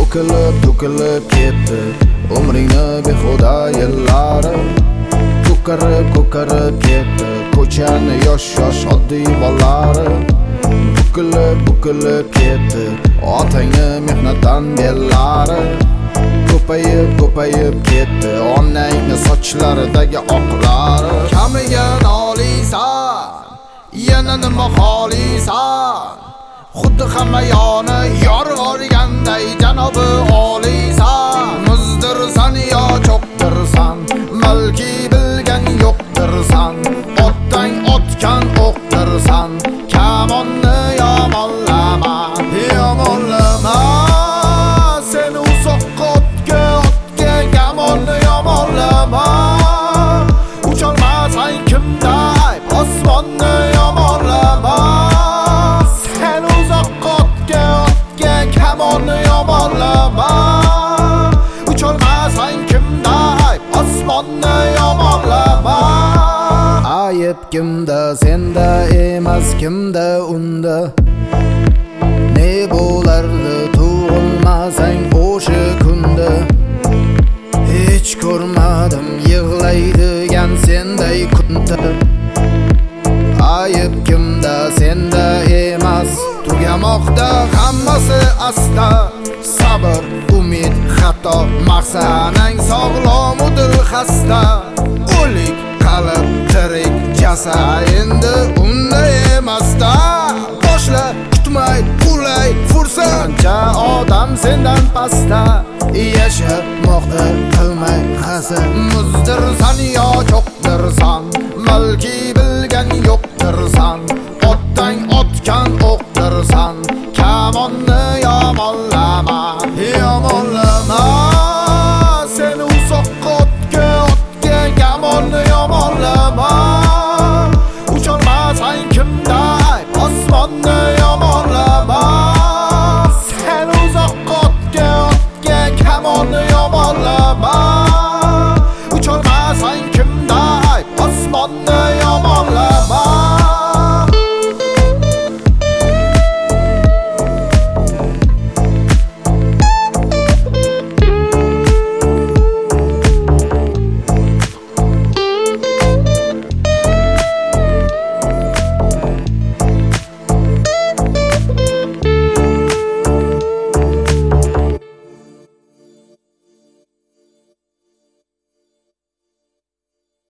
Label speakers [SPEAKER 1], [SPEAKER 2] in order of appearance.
[SPEAKER 1] to'kilib ketdi umringni behuda yillari. Ko'karib ketdi ko'chani yosh oddiy bolalari. Bukilib ketdi otangni mehnatdan bellari. Ko'payib ketdi onangni sochlaridagi oqlari. Kamiga noliysan, yana nima xohlaysan? Xuddi hamma yoni yorg'organday janobi oliysan. Muzdirsan yo cho'qtirsan, balki bilgan yo'qdirsan. Otdan otgan o'qtirsan, kamonni yomonlama. Seni uzoqqa otga kamonni yomonlama. Ucholmasan kimda ayb, osmonni yomonlama. Seni uzoqqa otga kamonni yomonlama. Ucholmasan kimda ayb, osmonni yomonlama. Ayb kimda, senda emas, kimda unda? Ne bo'lardi tug'ilmasang o'sha kunda? Hech ko'rmadim yig'laydigan senday kunda. Ayb kimda, senda emas, tugamoqda hammasi asta. Sabr, umid, xato, maqsanang sog'lomudir xasta. O'lik qalb, tirik jasad endi unda emasda. Boshla, kutmay, qulay, fursat. Qancha odam sendan pastda yashamoqda, qilmay hasad. Muzdirsan yo cho'qtirsan, balki bilgan yo'qdirsan. Otdan otgan o'qtirsan, kamonni yomonlama. Seni uzoqqa otga kamonni yomonlama. Ucholmasan kimda ayb, osmonni yomonlama. Seni uzoqqa otga kamonni yomonlama. Ucholmasan kimda ayb, osmonni